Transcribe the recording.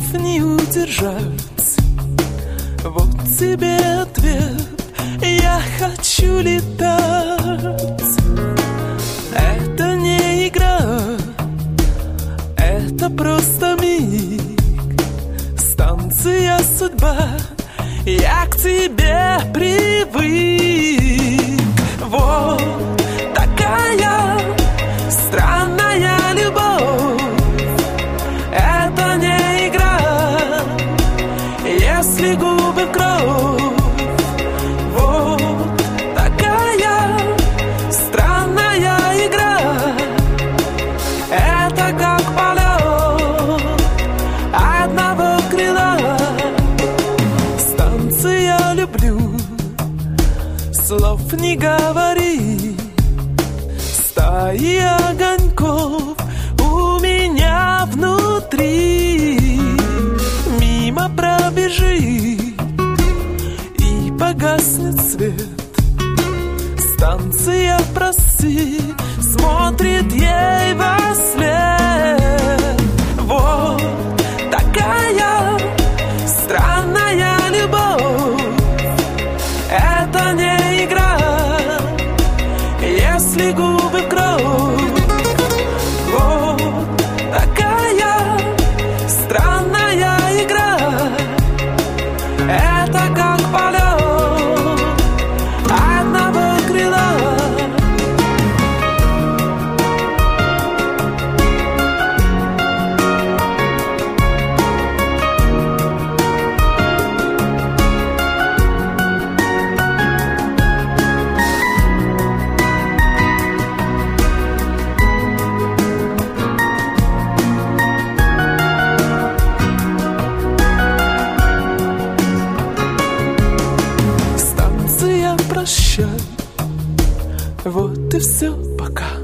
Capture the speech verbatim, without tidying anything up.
не удержать. Вот тебе ответ: я хочу летать. Это не игра, это просто миг. Станция судьба, я к тебе привык. Вот такая странная любовь. Это не игра, если губы в кровь. Вот такая странная игра. Это как полет одного крыла. Станция люблю, слов не говори. Стаи огоньков у меня внутри. Мимо пробежит и погаснет свет. Станция проси, смотрит ей во след. Вот такая странная любовь. Это не игра, если губы в кровь. Вот такая странная игра. Это как полет одного крыла. Прощай, вот и все, пока.